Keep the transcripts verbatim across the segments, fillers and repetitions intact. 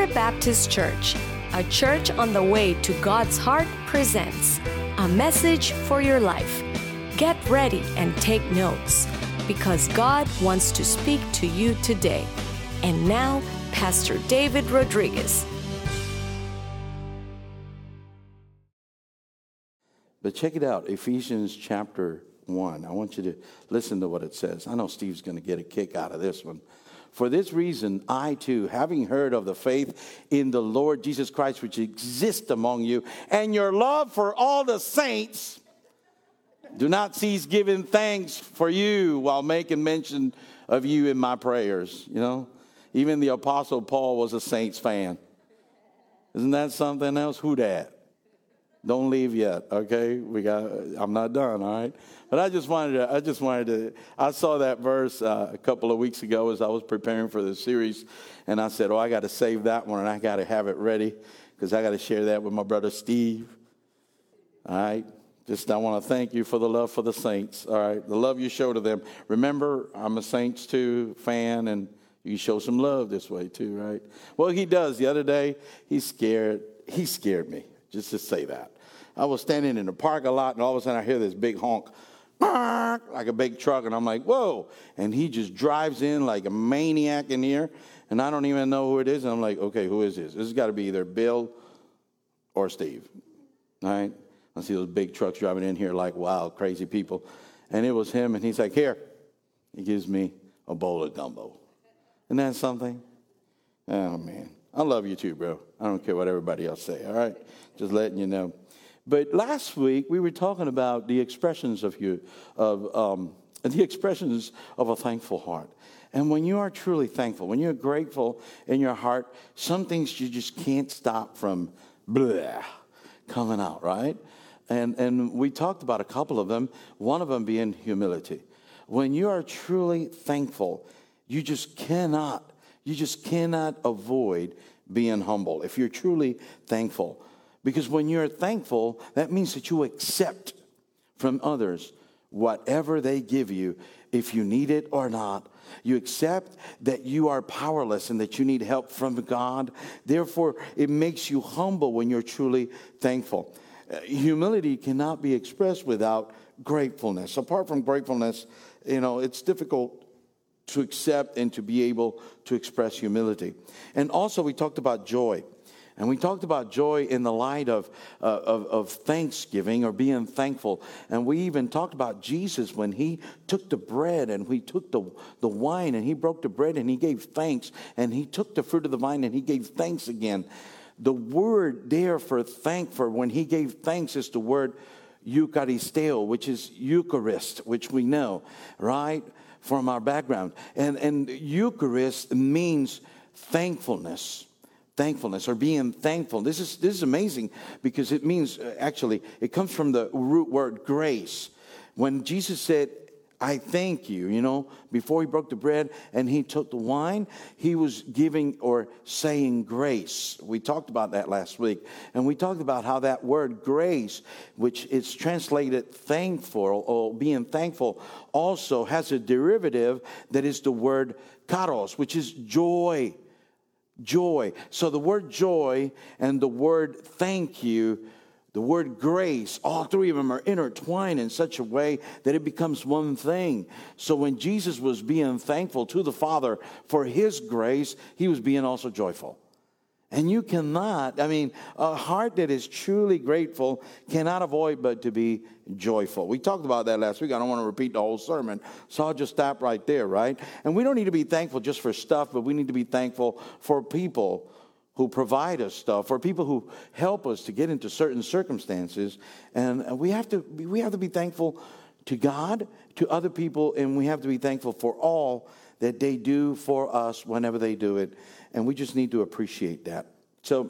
Spirit Baptist Church, a church on the way to God's heart, presents a message for your life. Get ready and take notes, because God wants to speak to you today. And now, Pastor David Rodriguez. But check it out, Ephesians chapter one. I want you to listen to what it says. I know Steve's going to get a kick out of this one. For this reason, I too, having heard of the faith in the Lord Jesus Christ which exists among you, and your love for all the saints, do not cease giving thanks for you while making mention of you in my prayers. You know, even the Apostle Paul was a Saints fan. Isn't that something else? Who dat? Don't leave yet, okay? We got. I'm not done, all right? But I just wanted to. I just wanted to. I saw that verse uh, a couple of weeks ago as I was preparing for the series, and I said, "Oh, I got to save that one, and I got to have it ready because I got to share that with my brother Steve." All right. Just I want to thank you for the love for the saints. All right, the love you show to them. Remember, I'm a Saints too fan, and you can show some love this way too, right? Well, he does. The other day, he scared. He scared me. Just to say that. I was standing in the park a lot, and all of a sudden I hear this big honk, like a big truck, and I'm like, whoa. And he just drives in like a maniac in here, and I don't even know who it is. And I'm like, okay, who is this? This has got to be either Bill or Steve, all right? I see those big trucks driving in here like wild, crazy people. And it was him, and he's like, here. He gives me a bowl of gumbo. Isn't that something? Oh, man. I love you too, bro. I don't care what everybody else say, all right? Just letting you know. But last week, we were talking about the expressions of you, of um, the expressions of a thankful heart. And when you are truly thankful, when you're grateful in your heart, some things you just can't stop from blah, coming out, right? And and we talked about a couple of them, one of them being humility. When you are truly thankful, you just cannot, you just cannot avoid being humble if you're truly thankful. Because when you're thankful, that means that you accept from others whatever they give you, if you need it or not. You accept that you are powerless and that you need help from God. Therefore, it makes you humble when you're truly thankful. Uh, humility cannot be expressed without gratefulness. Apart from gratefulness, you know, it's difficult to accept and to be able to express humility. And also, we talked about joy. And we talked about joy in the light of, uh, of, of thanksgiving or being thankful. And we even talked about Jesus when he took the bread and we took the, the wine and he broke the bread and he gave thanks. And he took the fruit of the vine and he gave thanks again. The word there for thank for when he gave thanks is the word Eucharisteo, which is Eucharist, which we know, right, from our background. And, and Eucharist means thankfulness. Thankfulness or being thankful. This is this is amazing because it means, uh, actually, it comes from the root word grace. When Jesus said, I thank you, you know, before he broke the bread and he took the wine, he was giving or saying grace. We talked about that last week. And we talked about how that word grace, which is translated thankful or being thankful, also has a derivative that is the word karos, which is joy. Joy. So the word joy and the word thank you, the word grace, all three of them are intertwined in such a way that it becomes one thing. So when Jesus was being thankful to the Father for his grace, he was being also joyful. And you cannot, I mean, a heart that is truly grateful cannot avoid but to be joyful. We talked about that last week. I don't want to repeat the whole sermon, so I'll just stop right there, right? And we don't need to be thankful just for stuff, but we need to be thankful for people who provide us stuff, for people who help us to get into certain circumstances. And we have to, we have to be thankful to God, to other people, and we have to be thankful for all that they do for us whenever they do it. And we just need to appreciate that. So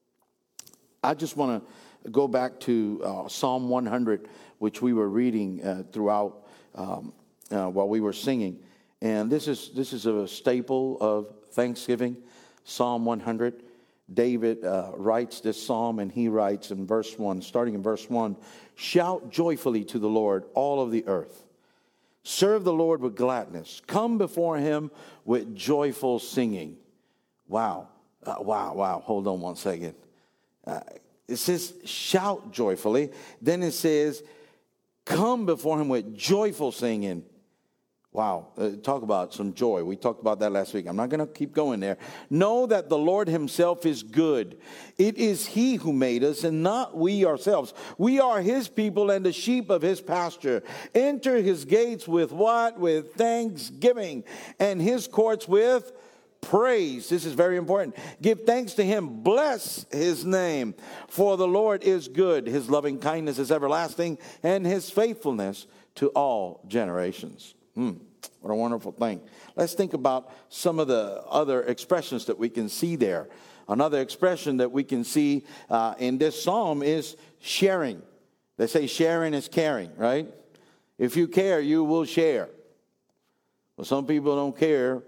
I just want to go back to uh, Psalm one hundred, which we were reading uh, throughout um, uh, while we were singing. And this is this is a staple of Thanksgiving, Psalm one hundred. David uh, writes this psalm, and he writes in verse one, starting in verse one, shout joyfully to the Lord, all of the earth. Serve the Lord with gladness. Come before him with joyful singing. Wow. Uh, wow, wow. Hold on one second. Uh, it says, shout joyfully. Then it says, come before him with joyful singing. Wow, uh, talk about some joy. We talked about that last week. I'm not going to keep going there. Know that the Lord himself is good. It is he who made us and not we ourselves. We are his people and the sheep of his pasture. Enter his gates with what? With thanksgiving, and his courts with praise. This is very important. Give thanks to him. Bless his name. For the Lord is good. His loving kindness is everlasting, and his faithfulness to all generations. Hmm, what a wonderful thing. Let's think about some of the other expressions that we can see there. Another expression that we can see uh, in this psalm is sharing. They say sharing is caring, right? If you care, you will share. Well, some people don't care,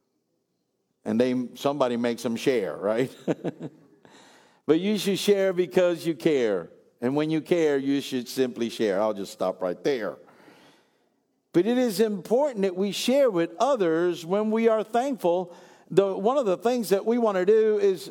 and they somebody makes them share, right? But you should share because you care. And when you care, you should simply share. I'll just stop right there. But it is important that we share with others when we are thankful. The, one of the things that we want to do is,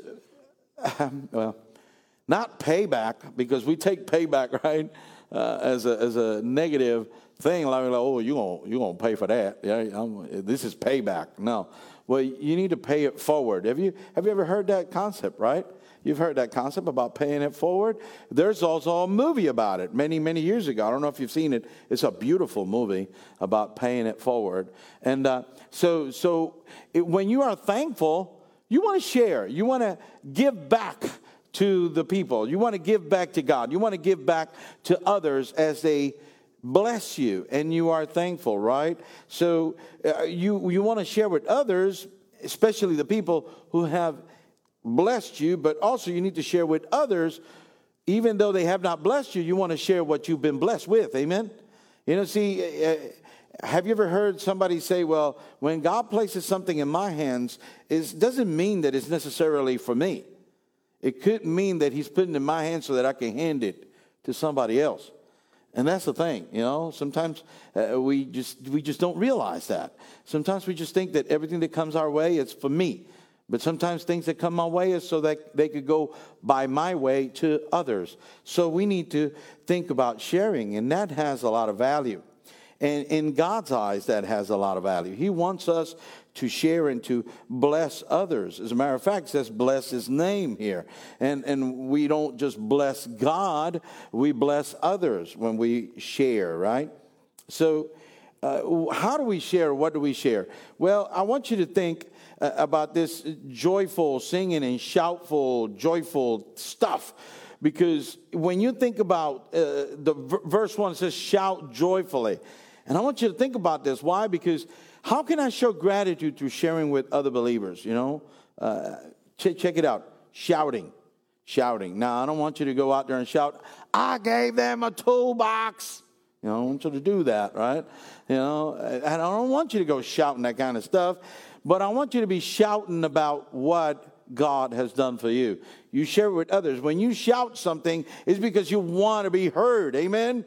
um, well, not payback, because we take payback, right, uh, as a as a negative thing. Like, oh, you're going you gonna pay for that. Yeah, I'm, this is payback. No. Well, you need to pay it forward. Have you have you ever heard that concept, right? You've heard that concept about paying it forward. There's also a movie about it many, many years ago. I don't know if you've seen it. It's a beautiful movie about paying it forward. And uh, so, so it, when you are thankful, you want to share. You want to give back to the people. You want to give back to God. You want to give back to others as they bless you, and you are thankful, right? So uh, you you want to share with others, especially the people who have blessed you, but also you need to share with others, even though they have not blessed you. You want to share what you've been blessed with. Amen. You know, see, uh, have you ever heard somebody say, well, when God places something in my hands, it doesn't mean that it's necessarily for me. It could mean that he's putting it in my hands so that I can hand it to somebody else. And that's the thing, you know, sometimes uh, we just we just don't realize that. Sometimes we just think that everything that comes our way is for me. But sometimes things that come my way is so that they could go by my way to others. So we need to think about sharing, and that has a lot of value. And in God's eyes, that has a lot of value. He wants us to share and to bless others. As a matter of fact, it says bless his name here. And, and we don't just bless God, we bless others when we share, right? So uh, how do we share? What do we share? Well, I want you to think uh, about this joyful singing and shoutful, joyful stuff. Because when you think about uh, the v- verse one, it says shout joyfully. And I want you to think about this. Why? Because how can I show gratitude through sharing with other believers? You know, uh, ch- check it out. Shouting, shouting. Now, I don't want you to go out there and shout, I gave them a toolbox. You know, I don't want you to do that, right? You know, and I don't want you to go shouting that kind of stuff. But I want you to be shouting about what God has done for you. You share it with others. When you shout something, it's because you want to be heard. Amen?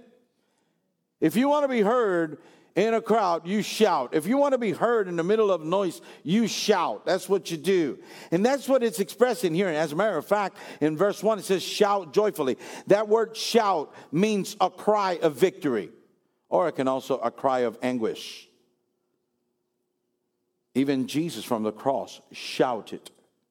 If you want to be heard in a crowd, you shout. If you want to be heard in the middle of noise, you shout. That's what you do. And that's what it's expressing here. And as a matter of fact, in verse one, it says shout joyfully. That word shout means a cry of victory. Or it can also a cry of anguish. Even Jesus from the cross shouted.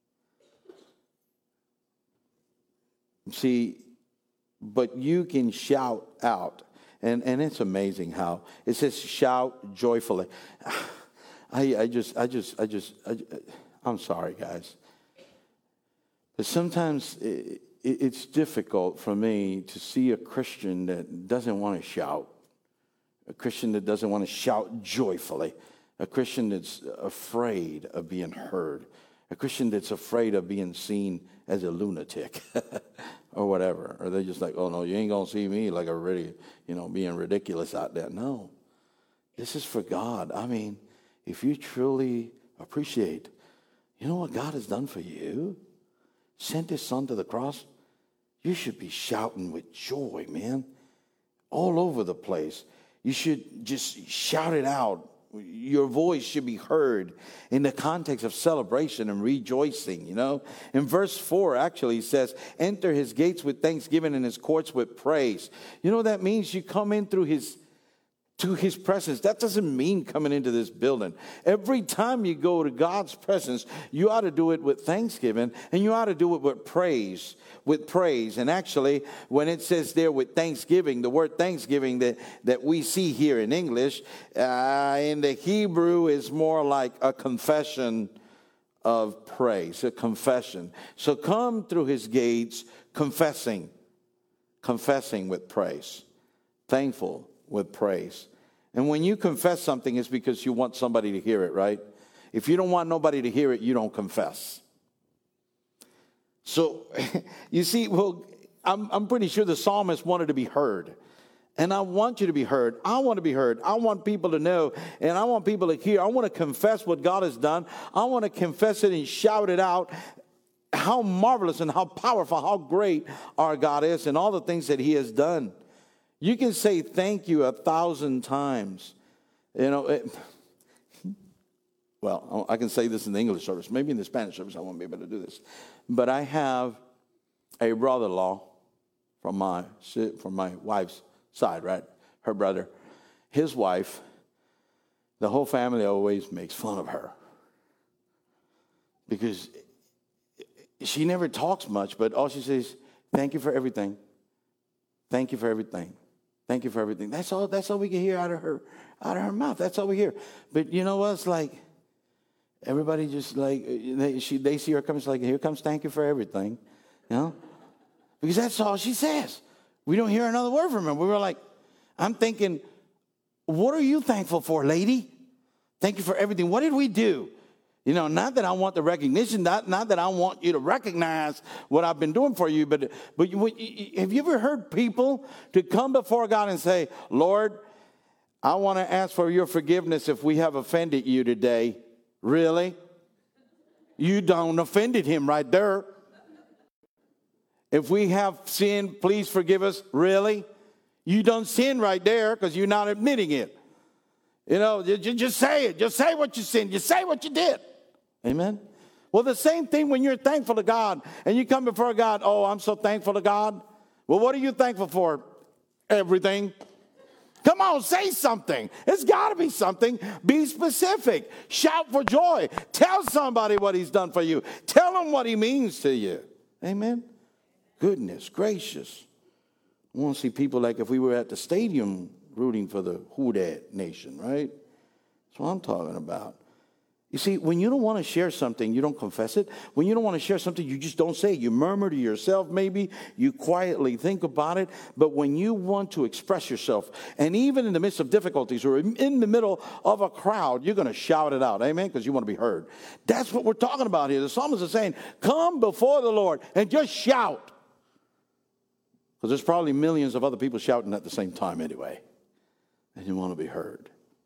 See, but you can shout out. And and it's amazing how it says shout joyfully. I I just I just I just I, I'm sorry, guys, but sometimes it, it's difficult for me to see a Christian that doesn't want to shout, a Christian that doesn't want to shout joyfully, a Christian that's afraid of being heard, a Christian that's afraid of being seen as a lunatic. Or whatever, or they're just like, oh no, you ain't gonna see me like a really, you know, being ridiculous out there. No, this is for God. I mean, if you truly appreciate, you know what God has done for you, sent his son to the cross, you should be shouting with joy, man, all over the place. You should just shout it out your voice should be heard in the context of celebration and rejoicing, you know. In verse four, actually, it says, enter his gates with thanksgiving and his courts with praise. You know what that means? You come in through his to his presence. That doesn't mean coming into this building. Every time you go to God's presence, you ought to do it with thanksgiving, and you ought to do it with praise, with praise. And actually, when it says there with thanksgiving, the word thanksgiving that, that we see here in English, uh, in the Hebrew is more like a confession of praise, a confession. So come through his gates confessing, confessing with praise, thankful with praise. And when you confess something, it's because you want somebody to hear it, right? If you don't want nobody to hear it, you don't confess. So, you see, well, I'm, I'm pretty sure the psalmist wanted to be heard. And I want you to be heard. I want to be heard. I want people to know, and I want people to hear. I want to confess what God has done. I want to confess it and shout it out, how marvelous and how powerful, how great our God is, and all the things that he has done. You can say thank you a thousand times. You know, it, well, I can say this in the English service. Maybe in the Spanish service I won't be able to do this. But I have a brother-in-law from my, from my wife's side, right? Her brother. His wife, the whole family always makes fun of her. Because she never talks much, but all she says, thank you for everything. Thank you for everything. Thank you for everything. That's all. That's all we can hear out of her, out of her mouth. That's all we hear. But you know what? It's like everybody just like they, she, they see her come. It's like, here comes thank you for everything, you know, because that's all she says. We don't hear another word from her. We were like, I'm thinking, what are you thankful for, lady? Thank you for everything. What did we do? You know, not that I want the recognition, not, not that I want you to recognize what I've been doing for you, but, but you, have you ever heard people to come before God and say, Lord, I want to ask for your forgiveness if we have offended you today? Really? You done offended him right there. If we have sinned, please forgive us. Really? You done sin right there because you're not admitting it. You know, just say it. Just say what you sinned. Just say what you did. Amen? Well, the same thing when you're thankful to God and you come before God, oh, I'm so thankful to God. Well, what are you thankful for? Everything. Come on, say something. It's got to be something. Be specific. Shout for joy. Tell somebody what he's done for you. Tell them what he means to you. Amen? Goodness gracious. I want to see people like if we were at the stadium rooting for the Who Dat nation, right? That's what I'm talking about. You see, when you don't want to share something, you don't confess it. When you don't want to share something, you just don't say it. You murmur to yourself maybe. You quietly think about it. But when you want to express yourself, and even in the midst of difficulties or in the middle of a crowd, you're going to shout it out. Amen? Because you want to be heard. That's what we're talking about here. The psalmist is saying, come before the Lord and just shout. Because there's probably millions of other people shouting at the same time anyway. And you want to be heard.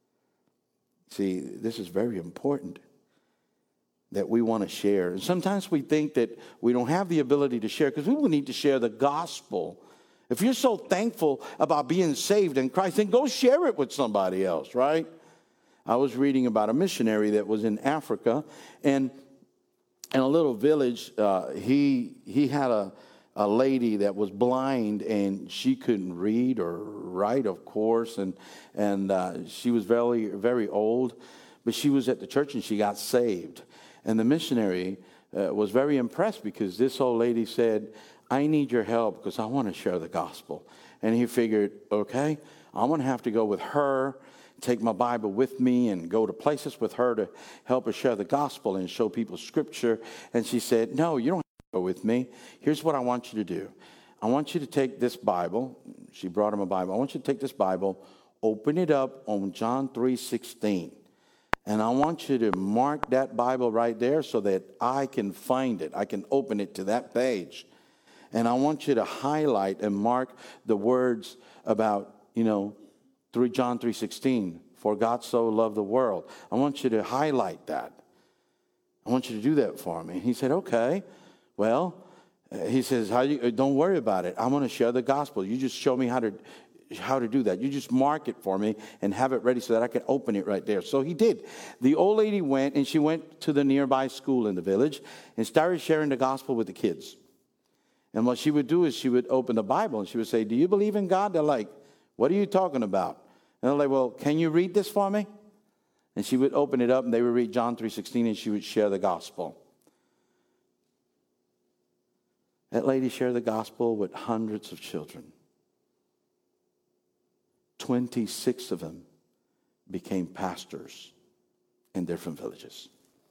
See, this is very important that we want to share. And sometimes we think that we don't have the ability to share because we will need to share the gospel. If you're so thankful about being saved in Christ, then go share it with somebody else, right? I was reading about a missionary that was in Africa, and in a little village, uh, he he had a a lady that was blind, and she couldn't read or write, of course, and and uh, she was very, very old, but she was at the church and she got saved. And the missionary uh, was very impressed because this old lady said, I need your help because I want to share the gospel. And he figured, okay, I'm going to have to go with her, take my Bible with me and go to places with her to help her share the gospel and show people scripture. And she said, no, you don't with me. Here's what I want you to do. I want you to take this Bible. She brought him a Bible. I want you to take this Bible, open it up on John three sixteen. And I want you to mark that Bible right there so that I can find it. I can open it to that page. And I want you to highlight and mark the words about, you know, through John three sixteen. For God so loved the world. I want you to highlight that. I want you to do that for me. And he said, okay. Well, uh, he says, "How you? Uh, don't worry about it. I'm going to share the gospel. You just show me how to how to do that. You just mark it for me and have it ready so that I can open it right there. So he did. The old lady went, and she went to the nearby school in the village and started sharing the gospel with the kids. And what she would do is she would open the Bible and she would say, do you believe in God? They're like, what are you talking about? And they're like, well, can you read this for me? And she would open it up and they would read John three sixteen and she would share the gospel. That lady shared the gospel with hundreds of children. twenty-six of them became pastors in different villages.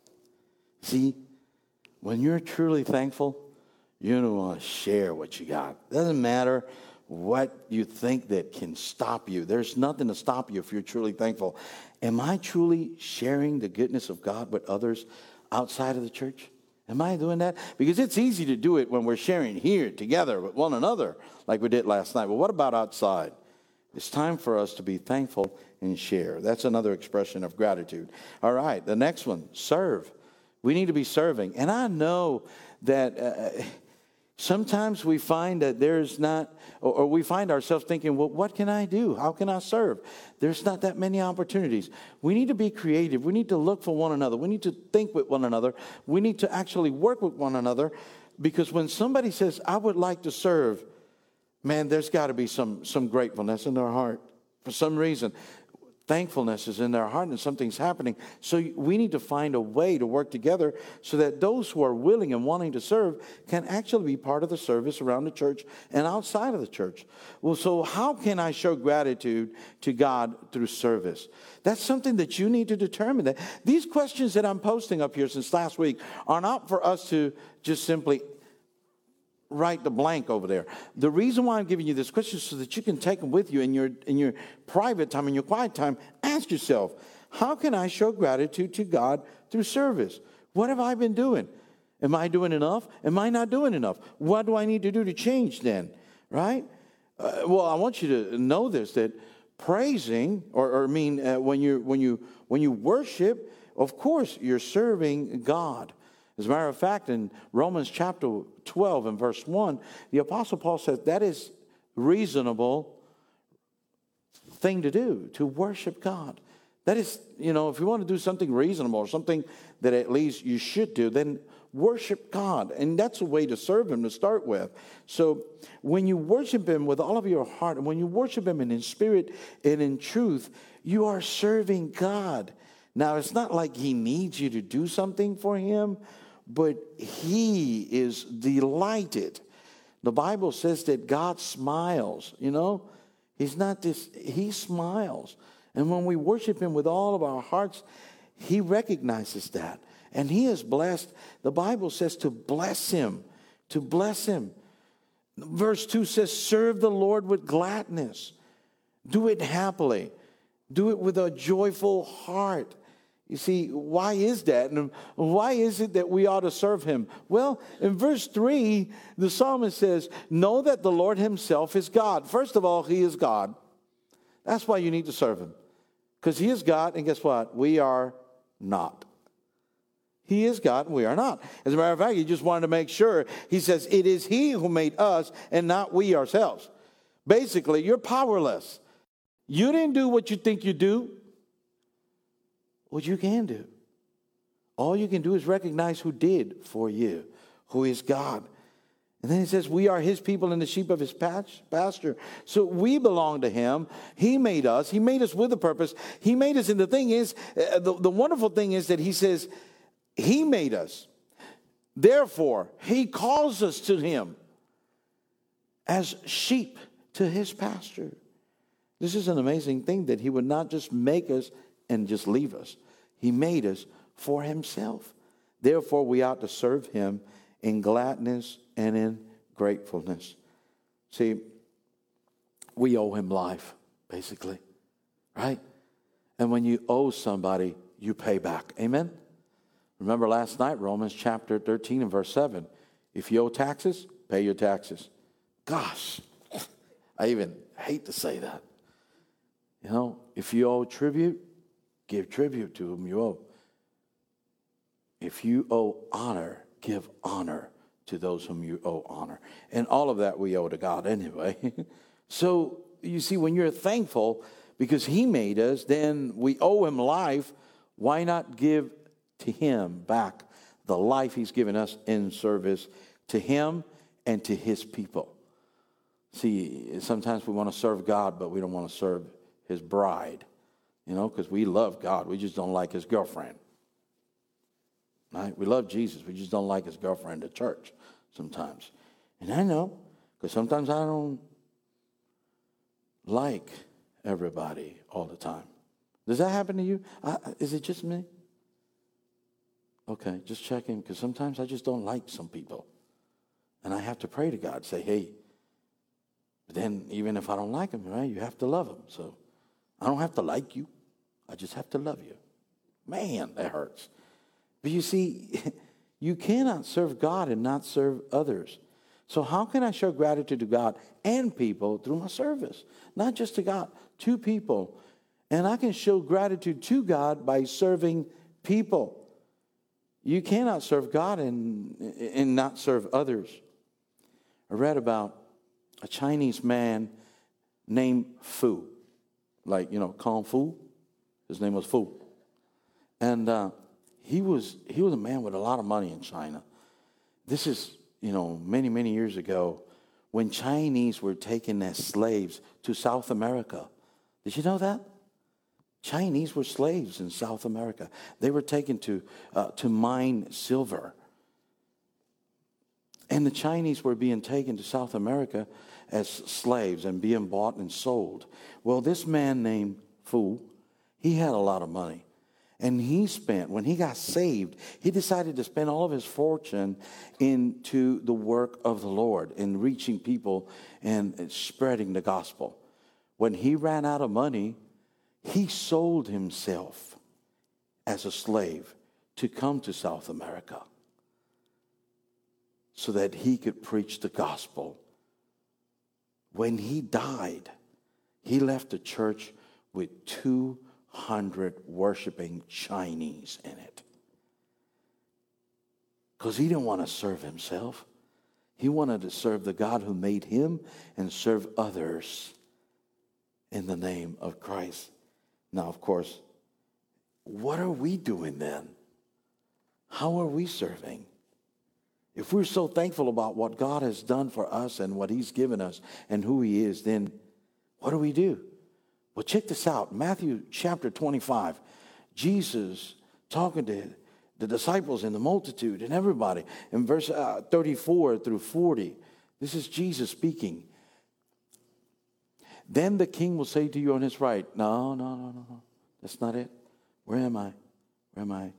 See, when you're truly thankful, you don't want to share what you got. Doesn't matter what you think that can stop you. There's nothing to stop you if you're truly thankful. Am I truly sharing the goodness of God with others outside of the church? Am I doing that? Because it's easy to do it when we're sharing here together with one another like we did last night. But what about outside? It's time for us to be thankful and share. That's another expression of gratitude. All right, the next one, serve. We need to be serving. And I know that uh, sometimes we find that there's not, or, or we find ourselves thinking, well, what can I do? How can I serve? There's not that many opportunities. We need to be creative. We need to look for one another. We need to think with one another. We need to actually work with one another, because when somebody says, I would like to serve, man, there's got to be some, some gratefulness in their heart. For some reason, thankfulness is in their heart and something's happening. So we need to find a way to work together so that those who are willing and wanting to serve can actually be part of the service around the church and outside of the church. Well, so how can I show gratitude to God through service? That's something that you need to determine. That these questions that I'm posting up here since last week are not for us to just simply write the blank over there. The reason why I'm giving you this question is so that you can take them with you in your in your private time, in your quiet time. Ask yourself, how can I show gratitude to God through service? What have I been doing? Am I doing enough? Am I not doing enough? What do I need to do to change then? Right? Uh, well, I want you to know this, that praising, or, or I mean, uh, when you when you when you worship, of course, you're serving God. As a matter of fact, in Romans chapter twelve and verse one, the Apostle Paul says that is reasonable thing to do, to worship God. That is, you know, if you want to do something reasonable or something that at least you should do, then worship God. And that's a way to serve Him to start with. So when you worship Him with all of your heart, and when you worship Him in spirit and in truth, you are serving God. Now, it's not like He needs you to do something for Him, but He is delighted. The Bible says that God smiles, you know. He's not just, He smiles. And when we worship Him with all of our hearts, He recognizes that. And He is blessed. The Bible says to bless Him, to bless Him. Verse two says, serve the Lord with gladness. Do it happily. Do it with a joyful heart. You see, why is that? And why is it that we ought to serve Him? Well, in verse three, the psalmist says, know that the Lord Himself is God. First of all, He is God. That's why you need to serve Him. Because He is God, and guess what? We are not. He is God, and we are not. As a matter of fact, He just wanted to make sure. He says, it is He who made us, and not we ourselves. Basically, you're powerless. You didn't do what you think you do. What you can do. All you can do is recognize who did for you, who is God. And then He says, we are His people and the sheep of His pasture. So we belong to Him. He made us. He made us with a purpose. He made us. And the thing is, uh, the, the wonderful thing is that He says, He made us. Therefore, He calls us to Him as sheep to His pasture. This is an amazing thing, that He would not just make us and just leave us. He made us for Himself. Therefore, we ought to serve Him in gladness and in gratefulness. See, we owe Him life, basically, right? And when you owe somebody, you pay back. Amen? Remember last night, Romans chapter thirteen and verse seven. If you owe taxes, pay your taxes. Gosh, I even hate to say that. You know, if you owe tribute, give tribute to whom you owe. If you owe honor, give honor to those whom you owe honor. And all of that we owe to God anyway. So you see, when you're thankful because he made us, then we owe him life. Why not give to him back the life he's given us in service to him and to his people? See, sometimes we want to serve God, but we don't want to serve his bride, you know, because we love God. We just don't like his girlfriend. Right? We love Jesus. We just don't like his girlfriend at church sometimes. And I know, because sometimes I don't like everybody all the time. Does that happen to you? I, is it just me? Okay, just checking, because sometimes I just don't like some people. And I have to pray to God, say, hey, but then even if I don't like them, right, you have to love them. So I don't have to like you. I just have to love you. Man, that hurts. But you see, you cannot serve God and not serve others. So how can I show gratitude to God and people through my service? Not just to God, to people. And I can show gratitude to God by serving people. You cannot serve God and, and not serve others. I read about a Chinese man named Fu. Like, you know, Kung Fu. His name was Fu. And uh, he was he was a man with a lot of money in China. This is, you know, many, many years ago when Chinese were taken as slaves to South America. Did you know that? Chinese were slaves in South America. They were taken to uh, to mine silver. And the Chinese were being taken to South America as slaves and being bought and sold. Well, this man named Fu, he had a lot of money. And he spent, when he got saved, he decided to spend all of his fortune into the work of the Lord, in reaching people and spreading the gospel. When he ran out of money, he sold himself as a slave to come to South America so that he could preach the gospel. When he died, he left the church with two hundred worshiping Chinese in it. Because he didn't want to serve himself. He wanted to serve the God who made him and serve others in the name of Christ. Now, of course, what are we doing then? How are we serving? If we're so thankful about what God has done for us and what he's given us and who he is, then what do we do? Well, check this out. Matthew chapter twenty-five. Jesus talking to the disciples and the multitude and everybody. In verse uh, thirty-four through forty, this is Jesus speaking. Then the king will say to you on his right, no, no, no, no, no. That's not it. Where am I? Where am I?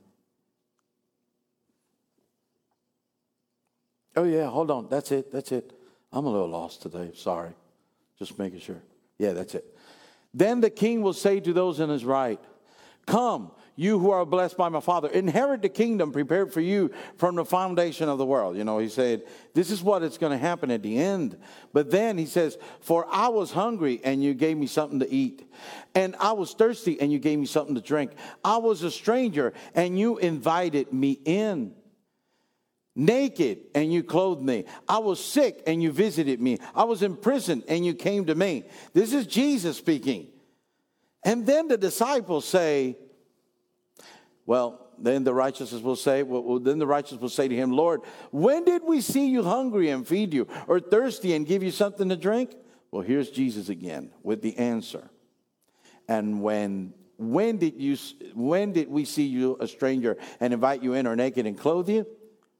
Oh, yeah, hold on. That's it. That's it. I'm a little lost today. Sorry. Just making sure. Yeah, that's it. Then the king will say to those on his right, come, you who are blessed by my Father, inherit the kingdom prepared for you from the foundation of the world. You know, he said, this is what is going to happen at the end. But then he says, for I was hungry and you gave me something to eat. And I was thirsty and you gave me something to drink. I was a stranger and you invited me in. Naked and you clothed me. I was sick and you visited me. I was in prison and you came to me. This is Jesus speaking. And then the disciples say, well, then the righteous will say, well, then the righteous will say to him, Lord, when did we see you hungry and feed you, or thirsty and give you something to drink? Well, here's Jesus again with the answer. And when when did you when did we see you a stranger and invite you in, or naked and clothe you?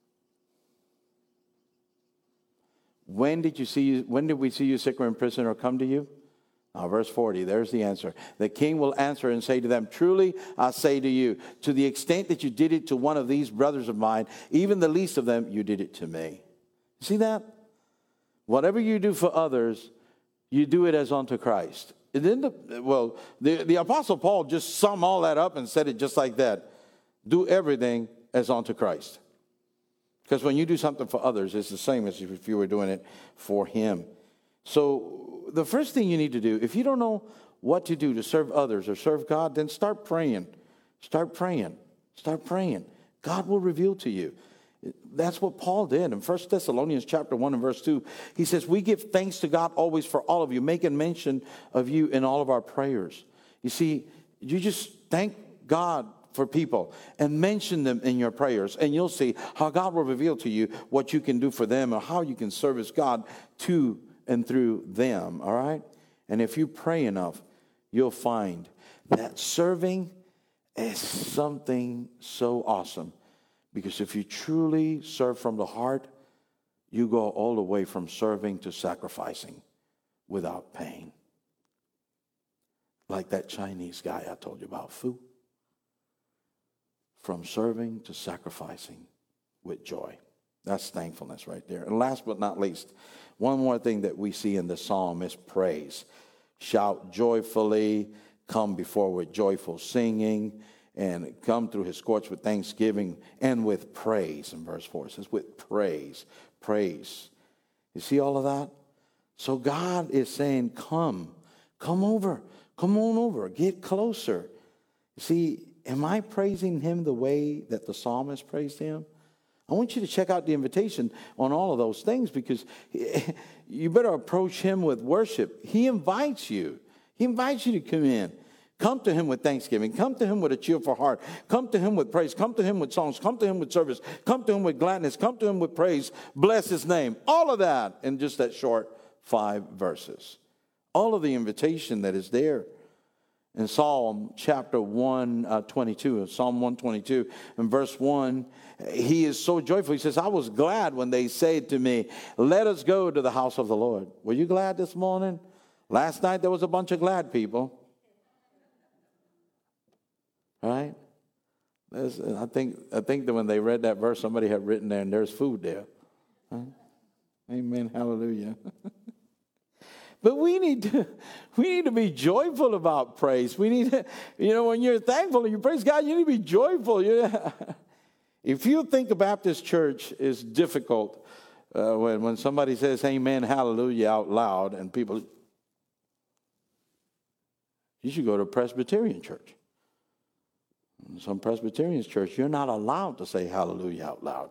When did you see you, when did we see you sick or in prison or come to you? Now, verse forty, there's the answer. The king will answer and say to them, truly I say to you, to the extent that you did it to one of these brothers of mine, even the least of them, you did it to me. See that? Whatever you do for others, you do it as unto Christ. And then the, well, the, the Apostle Paul just summed all that up and said it just like that. Do everything as unto Christ. Because when you do something for others, it's the same as if you were doing it for him. So the first thing you need to do, if you don't know what to do to serve others or serve God, then start praying. Start praying. Start praying. God will reveal to you. That's what Paul did in First Thessalonians chapter one and verse two. He says, we give thanks to God always for all of you, making mention of you in all of our prayers. You see, you just thank God for people and mention them in your prayers, and you'll see how God will reveal to you what you can do for them or how you can service God to and through them, all right? And if you pray enough, you'll find that serving is something so awesome. Because if you truly serve from the heart, you go all the way from serving to sacrificing without pain. Like that Chinese guy I told you about, Fu. From serving to sacrificing with joy. That's thankfulness right there. And last but not least, one more thing that we see in the psalm is praise. Shout joyfully, come before with joyful singing, and come through his courts with thanksgiving and with praise. In verse four, it says with praise, praise. You see all of that? So God is saying, come, come over, come on over, get closer. You see, am I praising him the way that the psalmist praised him? I want you to check out the invitation on all of those things, because you better approach him with worship. He invites you. He invites you to come in. Come to him with thanksgiving. Come to him with a cheerful heart. Come to him with praise. Come to him with songs. Come to him with service. Come to him with gladness. Come to him with praise. Bless his name. All of that in just that short five verses. All of the invitation that is there. In Psalm chapter one twenty-two, Psalm one twenty-two, in verse one, he is so joyful. He says, I was glad when they said to me, let us go to the house of the Lord. Were you glad this morning? Last night there was a bunch of glad people. Right? There's, I think I think that when they read that verse, somebody had written there, and there's food there. Right? Amen. Hallelujah. But we need to we need to be joyful about praise. We need to, you know, when you're thankful and you praise God, you need to be joyful. You know? If you think a Baptist church is difficult, uh, when when somebody says "Amen, Hallelujah" out loud, and people, you should go to a Presbyterian church. In some Presbyterian church, you're not allowed to say hallelujah out loud.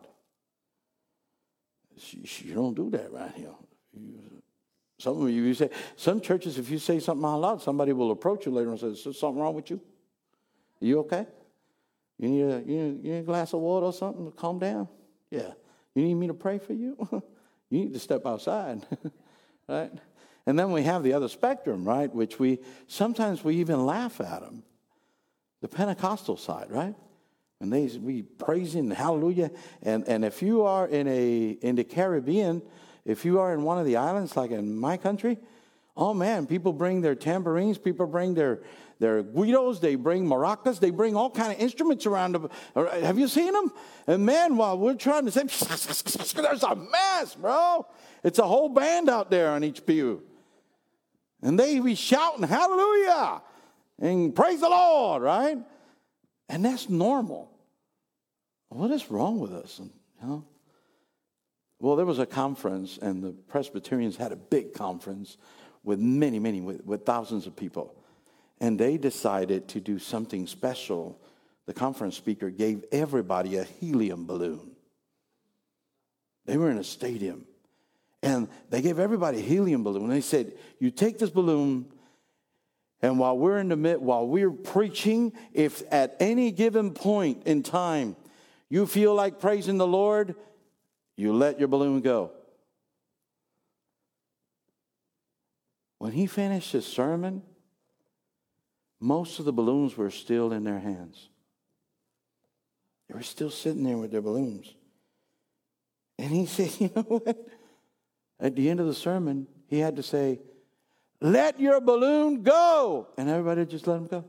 You don't do that right here. Some of you, you say, some churches, if you say something out loud, somebody will approach you later and say, is there something wrong with you? Are you okay? You need a, you need, you need a glass of water or something to calm down? Yeah. You need me to pray for you? You need to step outside. Right? And then we have the other spectrum, right, which we, sometimes we even laugh at them. The Pentecostal side, right? And they we praising hallelujah. And and if you are in a in the Caribbean, if you are in one of the islands like in my country, oh man, people bring their tambourines, people bring their their guidos, they bring maracas, they bring all kind of instruments around them. Have you seen them? And man, while we're trying to say, there's a mess, bro. It's a whole band out there on each pew. And they be shouting hallelujah. And praise the Lord, right? And that's normal. What is wrong with us? You know? Well, there was a conference, and the Presbyterians had a big conference with many, many, with, with thousands of people. And they decided to do something special. The conference speaker gave everybody a helium balloon. They were in a stadium. And they gave everybody a helium balloon. They said, you take this balloon, and while we're in the mid, while we're preaching, if at any given point in time you feel like praising the Lord, you let your balloon go. When he finished his sermon, most of the balloons were still in their hands. They were still sitting there with their balloons. And he said, you know what? At the end of the sermon, he had to say, let your balloon go. And everybody just let him go.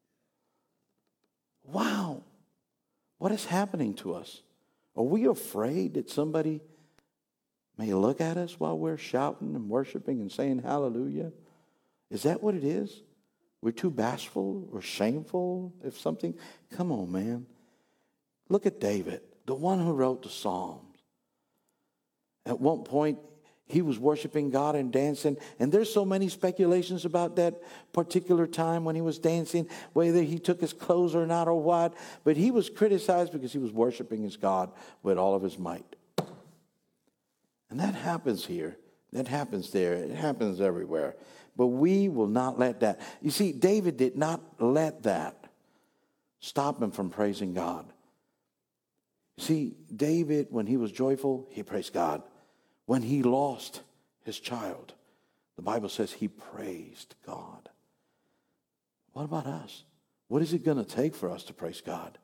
Wow. What is happening to us? Are we afraid that somebody may look at us while we're shouting and worshiping and saying hallelujah? Is that what it is? We're too bashful or shameful if something... Come on, man. Look at David, the one who wrote the Psalms. At one point, He was worshiping God and dancing. And there's so many speculations about that particular time when he was dancing, whether he took his clothes or not or what. But he was criticized because he was worshiping his God with all of his might. And that happens here. That happens there. It happens everywhere. But we will not let that. You see, David did not let that stop him from praising God. You see, David, when he was joyful, he praised God. When he lost his child, the Bible says he praised God. What about us? What is it going to take for us to praise God?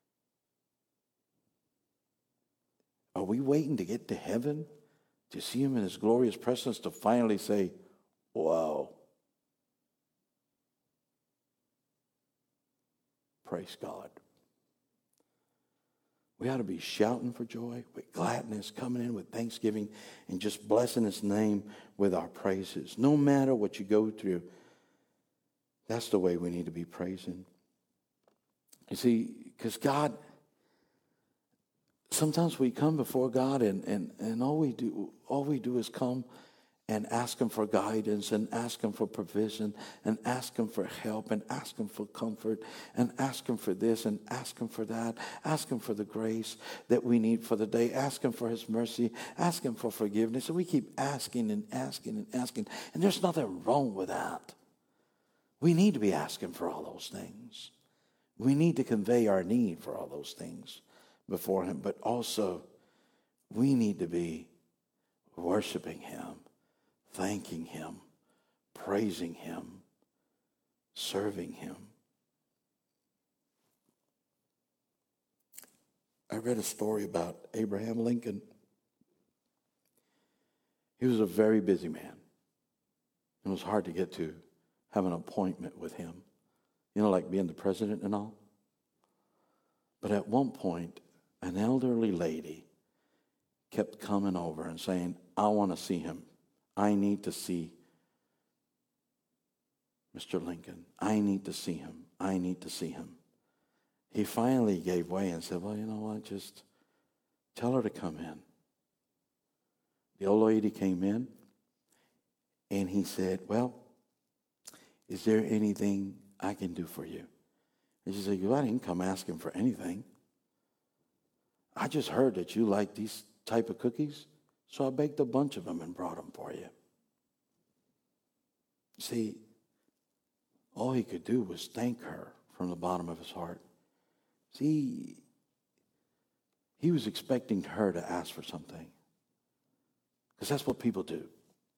Are we waiting to get to heaven, to see him in his glorious presence, to finally say, wow? Praise God. We ought to be shouting for joy, with gladness, coming in with thanksgiving, and just blessing his name with our praises. No matter what you go through, that's the way we need to be praising. You see, because God, sometimes we come before God and, and, and all we do, all we do is come and ask him for guidance, and ask him for provision, and ask him for help, and ask him for comfort, and ask him for this, and ask him for that. Ask him for the grace that we need for the day. Ask him for his mercy. Ask him for forgiveness. And we keep asking and asking and asking. And there's nothing wrong with that. We need to be asking for all those things. We need to convey our need for all those things before him. But also, we need to be worshiping him, thanking him, praising him, serving him. I read a story about Abraham Lincoln. He was a very busy man. It was hard to get to have an appointment with him. You know, like being the president and all. But at one point, an elderly lady kept coming over and saying, I want to see him. I need to see Mister Lincoln. I need to see him. I need to see him. He finally gave way and said, well, you know what, just tell her to come in. The old lady came in, and he said, well, is there anything I can do for you? And she said, well, I didn't come asking for anything. I just heard that you like these type of cookies, so I baked a bunch of them and brought them for you. See, all he could do was thank her from the bottom of his heart. See, he was expecting her to ask for something, because that's what people do.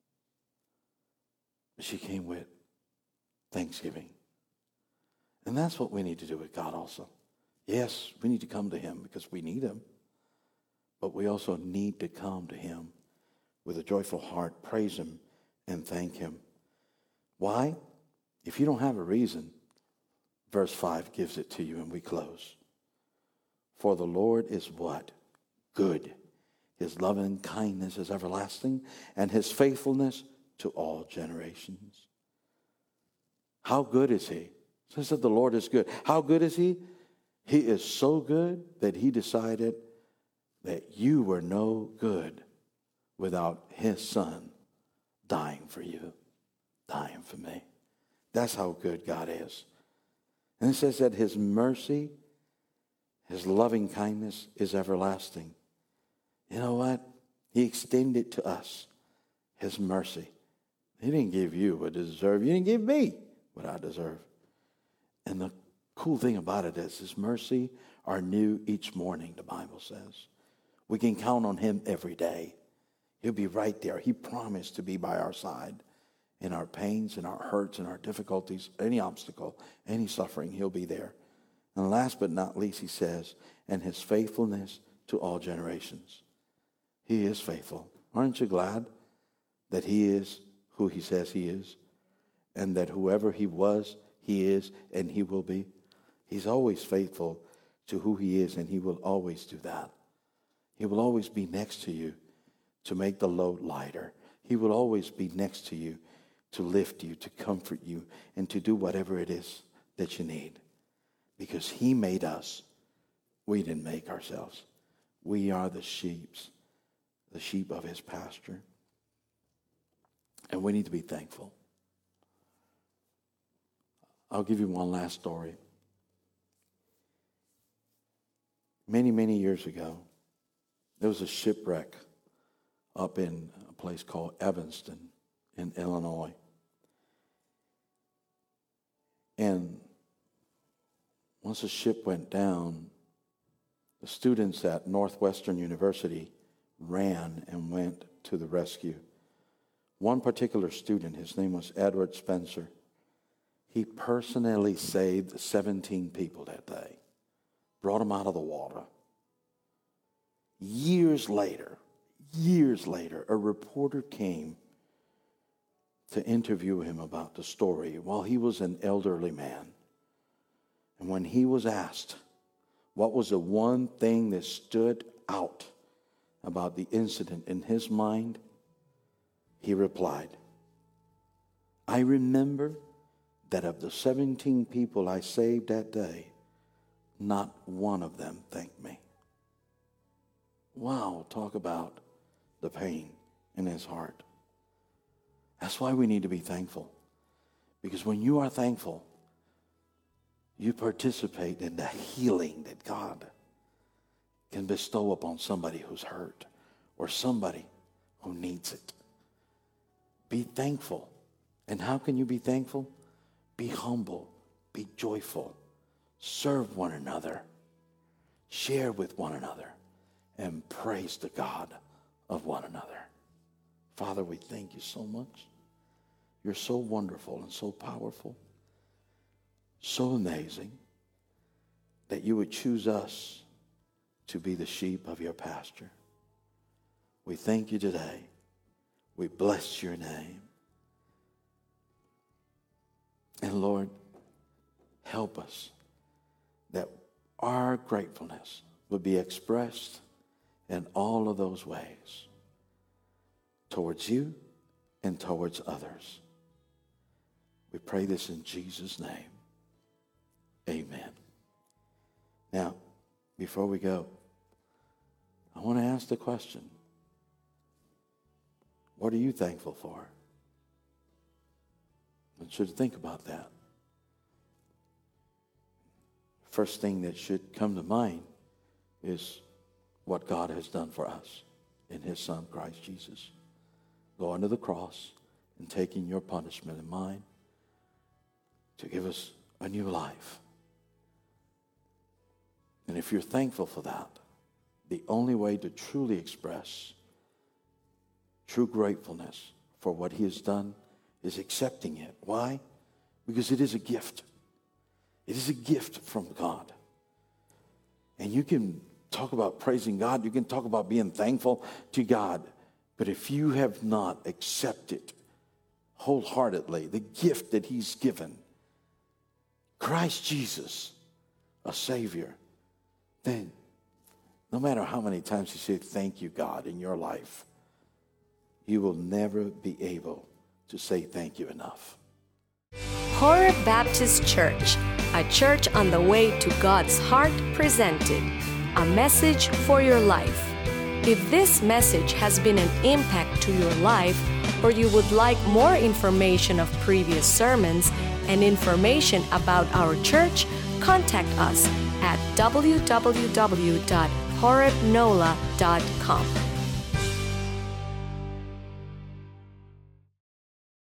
But she came with thanksgiving. And that's what we need to do with God also. Yes, we need to come to him because we need him. But we also need to come to him with a joyful heart, praise him, and thank him. Why? If you don't have a reason, verse five gives it to you, and we close. For the Lord is what? Good. His loving kindness is everlasting, and his faithfulness to all generations. How good is he? So it said the Lord is good. How good is he? He is so good that he decided that you were no good without his son dying for you, dying for me. That's how good God is. And it says that his mercy, his loving kindness is everlasting. You know what? He extended to us his mercy. He didn't give you what you deserve. You didn't give me what I deserve. And the cool thing about it is his mercy are new each morning, the Bible says. We can count on him every day. He'll be right there. He promised to be by our side in our pains, in our hurts, in our difficulties, any obstacle, any suffering, he'll be there. And last but not least, he says, and his faithfulness to all generations. He is faithful. Aren't you glad that he is who he says he is? And that whoever he was, he is, and he will be. He's always faithful to who he is, and he will always do that. He will always be next to you to make the load lighter. He will always be next to you to lift you, to comfort you, and to do whatever it is that you need. Because he made us. We didn't make ourselves. We are the sheep, the sheep of his pasture. And we need to be thankful. I'll give you one last story. Many, many years ago, there was a shipwreck up in a place called Evanston in Illinois. And once the ship went down, the students at Northwestern University ran and went to the rescue. One particular student, his name was Edward Spencer, he personally saved seventeen people that day, brought them out of the water. Years later, years later, a reporter came to interview him about the story while he was an elderly man. And when he was asked what was the one thing that stood out about the incident in his mind, he replied, I remember that of the seventeen people I saved that day, not one of them thanked me. Wow, talk about the pain in his heart. That's why we need to be thankful. Because when you are thankful, you participate in the healing that God can bestow upon somebody who's hurt or somebody who needs it. Be thankful. And how can you be thankful? Be humble. Be joyful. Serve one another. Share with one another. And praise the God of one another. Father, we thank you so much. You're so wonderful and so powerful. So amazing that you would choose us to be the sheep of your pasture. We thank you today. We bless your name. And Lord, help us that our gratefulness would be expressed in all of those ways towards you and towards others. We pray this in Jesus' name. Amen. Now, before we go, I want to ask the question, what are you thankful for? I want you to think about that. First thing that should come to mind is what God has done for us in his Son, Christ Jesus. Going to the cross and taking your punishment and mine to give us a new life. And if you're thankful for that, the only way to truly express true gratefulness for what he has done is accepting it. Why? Because it is a gift. It is a gift from God. And you can talk about praising God. You can talk about being thankful to God. But if you have not accepted wholeheartedly the gift that he's given, Christ Jesus, a Savior, then no matter how many times you say thank you, God, in your life, you will never be able to say thank you enough. Horeb Baptist Church, a church on the way to God's heart, presented a message for your life. If this message has been an impact to your life, or you would like more information of previous sermons and information about our church, contact us at w w w dot horeb nola dot com.